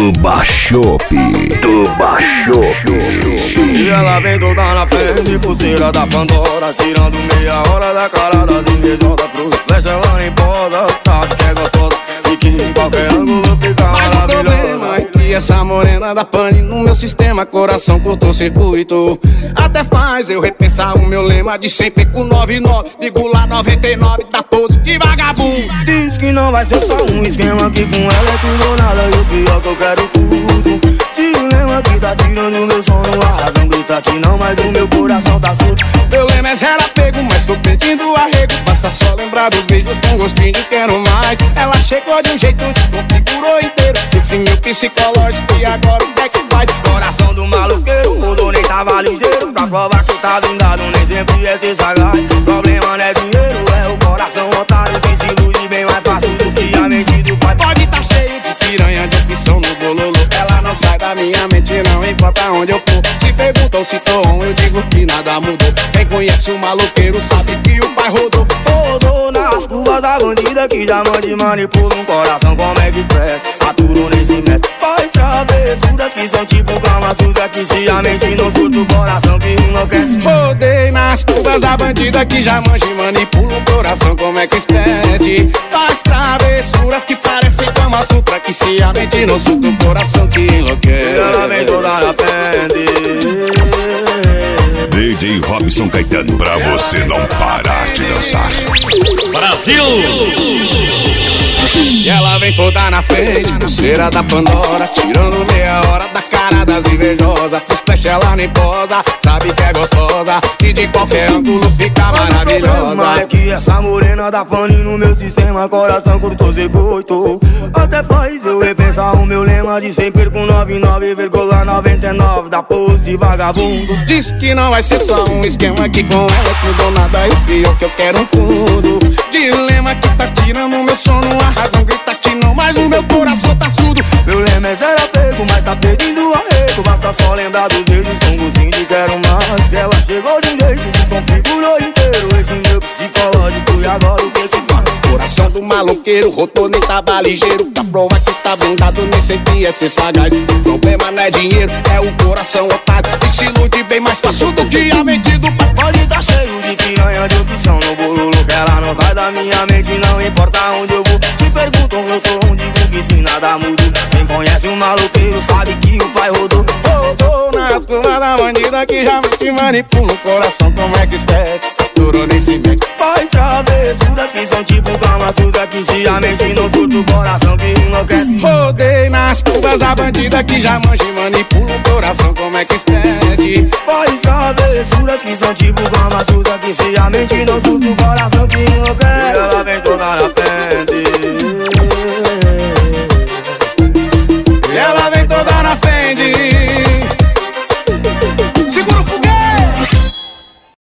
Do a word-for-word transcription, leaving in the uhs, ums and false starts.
Tuba Shop, Tuba Shop. E ela vem toda na frente, pulseira da Pandora, tirando meia hora da cara das invejosas. Cruz, flecha, ela nem posa, sabe que é gostosa e que em qualquer ângulo fica mas maravilhosa. o problema é que essa morena da pane no meu sistema, coração cortou circuito. Até faz eu repensar o meu lema de sempre com noventa e nove vírgula noventa e nove da pose de vagabundo. Diz que não vai ser só um esquema, que com ela é tudo ou nada, e o pior que eu quero tudo. Dilema que tá tirando meu sono, a razão grita que não, mas o meu coração tá surdo. Meu lema é zero apego, mas tô pedindo arrego. Basta só lembrar dos beijos com gostinho de quero mais. Ela chegou de um jeito, desconfigurou inteiro esse meu psicológico, e agora o que é que faz? Coração do maloqueiro, mudou, nem tava ligeiro. Pra provar que tá blindado, nem sempre é ser sagaz. Problema não é dinheiro, é o coração otário. Quem se ilude bem mais fácil do que a mente do pai. Pode tá cheio de piranha, de opção no bololô. Ela não sai da minha mente, não importa onde eu for. Se perguntam se tô on, eu digo que nada mudou. Quem conhece o maloqueiro sabe que o pai rodou. Rodou nas curvas da bandida que já mande manipula um coração como é que expressa. Aturo nem se mete, faz travessuras que são tipo cama suja, que se a mente não surta o coração que enlouquece. Rodei nas curvas da bandida que já manja e manipula o coração como é que expede. Faz travessuras que parecem cama sutra, que se a mente não surta o coração que enlouquece. Ela vem toda na frente. D J Robson Caetano, pra você não parar de dançar. Brasil! E ela vem toda na frente, pulseira da Pandora, tirando meia hora da cara das invejosas. Os pés ela nem posa, sabe que é gostosa e de qualquer ângulo fica maravilhosa. Mas é que essa morena da pane no meu sistema, coração cortou circuito. Até faz eu repensar o meu lema de sempre com noventa e nove vírgula noventa e nove da pose de vagabundo. Diz que não vai ser só um esquema, que com ela é tudo ou nada, e o pior que eu quero tudo. Dilema que tá tirando meu sono, a razão grita que não, mas o meu coração tá surdo. Meu lema é zero apego, mas tá pedindo arrego. Basta só lembrar dos dedos com gostinho de quero mais. Que ela chegou de um jeito que configurou inteiro esse meu psicológico, e agora o que que faz? Coração do maloqueiro, rodou nem tava ligeiro. Pra provar que tá blindado, nem sempre é ser sagaz. O problema não é dinheiro, é o coração otário, que se ilude bem mais fácil do que a mente do pai. Pode tá cheio de piranha, de opção no bololo, que ela não sai da minha mente, não importa onde eu vou. Se perguntam eu tô onde vou, que se nada muda. Quem conhece um maloqueiro sabe que o pai rodou. Rodou nas curvas da bandida que já te manipula o coração como é que expede. Durou nem se mete. Faz travessuras que são tipo cama suja, que se a mente não surta o coração que enlouquece. Rodei nas curvas da bandida que já manja e manipula o coração como é que expede. Faz